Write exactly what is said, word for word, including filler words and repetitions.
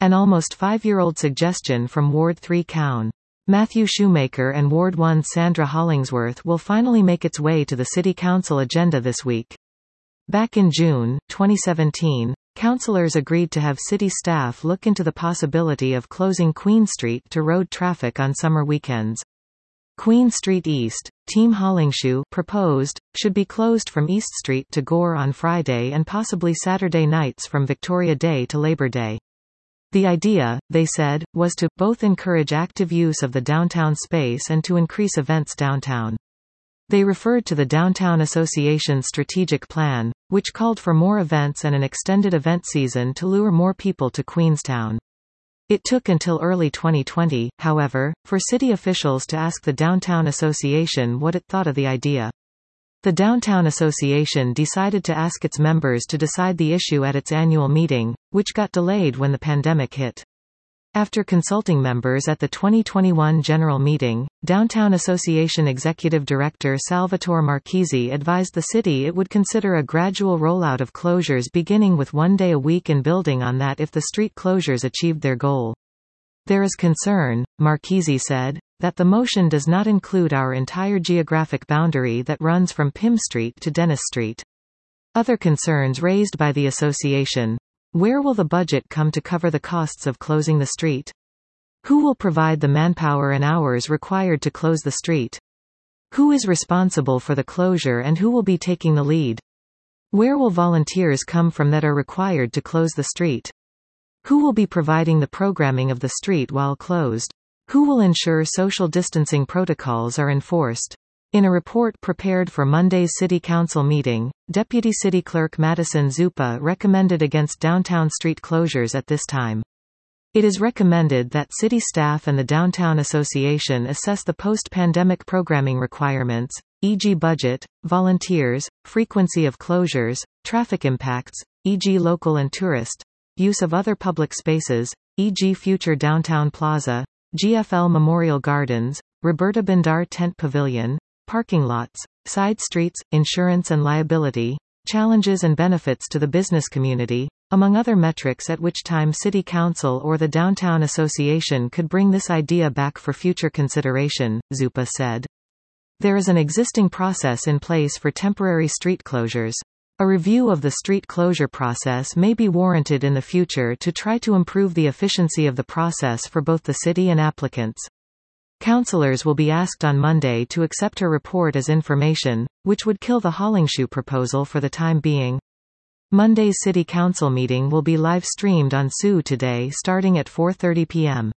An almost five-year-old suggestion from Ward three Cown. Matthew Shoemaker and Ward one's Sandra Hollingsworth will finally make its way to the City Council agenda this week. Back in June twenty seventeen, councillors agreed to have city staff look into the possibility of closing Queen Street to road traffic on summer weekends. Queen Street East, Team Hollingshoe proposed, should be closed from East Street to Gore on Friday and possibly Saturday nights from Victoria Day to Labour Day. The idea, they said, was to both encourage active use of the downtown space and to increase events downtown. They referred to the Downtown Association's strategic plan, which called for more events and an extended event season to lure more people to Queenstown. It took until early twenty twenty, however, for city officials to ask the Downtown Association what it thought of the idea. The Downtown Association decided to ask its members to decide the issue at its annual meeting, which got delayed when the pandemic hit. After consulting members at the twenty twenty-one general meeting, Downtown Association Executive Director Salvatore Marchese advised the city it would consider a gradual rollout of closures beginning with one day a week and building on that if the street closures achieved their goal. There is concern, Marchese said, that the motion does not include our entire geographic boundary that runs from Pym Street to Dennis Street. Other concerns raised by the association: where will the budget come to cover the costs of closing the street? Who will provide the manpower and hours required to close the street? Who is responsible for the closure and who will be taking the lead? Where will volunteers come from that are required to close the street? Who will be providing the programming of the street while closed? Who will ensure social distancing protocols are enforced? In a report prepared for Monday's City Council meeting, Deputy City Clerk Madison Zupa recommended against downtown street closures at this time. It is recommended that city staff and the Downtown Association assess the post-pandemic programming requirements, for example budget, volunteers, frequency of closures, traffic impacts, for example local and tourist, use of other public spaces, for example future downtown plaza, G F L Memorial Gardens, Roberta Bindar Tent Pavilion, parking lots, side streets, insurance and liability, challenges and benefits to the business community, among other metrics, at which time City Council or the Downtown Association could bring this idea back for future consideration, Zupa said. There is an existing process in place for temporary street closures. A review of the street closure process may be warranted in the future to try to improve the efficiency of the process for both the city and applicants. Councillors will be asked on Monday to accept her report as information, which would kill the Hollingshoe proposal for the time being. Monday's City Council meeting will be live-streamed on S U today starting at four thirty p m